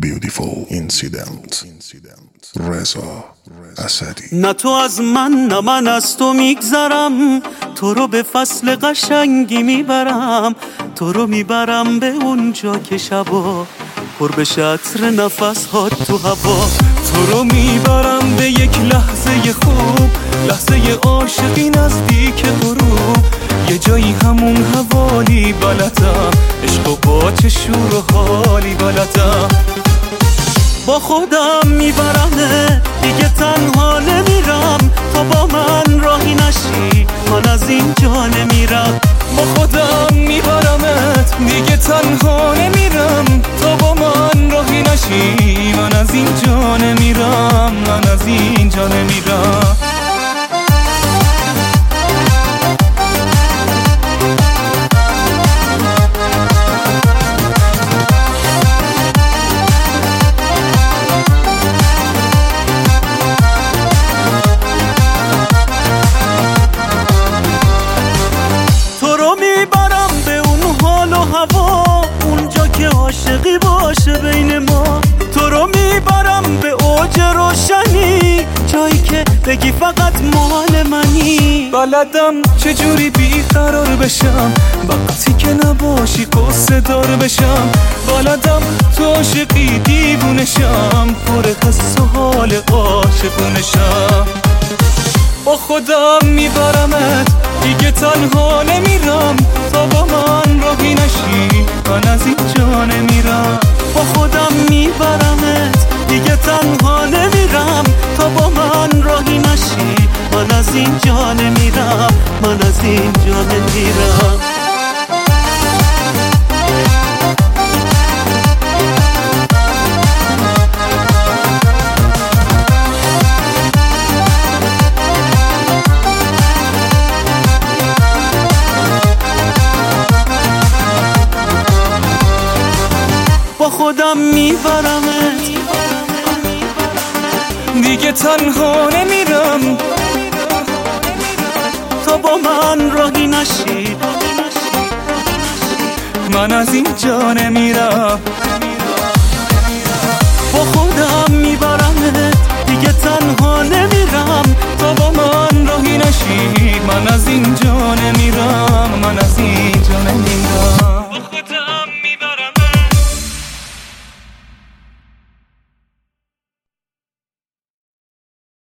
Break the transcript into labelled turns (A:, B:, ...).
A: Beautiful incident رضا اسدی.
B: نه تو از من نه من از تو میگذرم، تو رو به فصل قشنگی میبرم، تو رو میبرم به اونجا که شبا پر بشه عطر نفس ها تو هوا، تو رو میبرم به یک لحظه خوب، لحظه عاشقی نزدیک غروب، یه جایی همون حوالی بلدم، عشق و با چه شور و حالی بلدم، با خودم میبرمه دیگه تنها نمیرم، تا با من راهی نشی من از اینجا نمیرم، با خودم میبرمت دیگه تنها نمیرم، تا با من راهی نشی من از اینجا نمیرم، من از اینجا نمیرم. اونجا که عاشقی باشه بین ما، تو رو میبرم به اوج روشنی، جایی که بگی فقط مال منی، بلدم چجوری بیقرار بشم وقتی که نباشی قصه دار بشم، بلدم تو عاشقی دیوونشم، پر حس و حال عاشقونشم، با خودم میبرمت دیگه تنها نمیرم، تا با من راهی نشی من از اینجا نمیرم، با خودم میبرمت دیگه تنها نمیرم، تا با من راهی نشی من از اینجا نمیرم، من از اینجا نمیرم. با خودم میبرمت دیگه تنها نمیرم، تا با من راهی نشی من از اینجا نمیرم.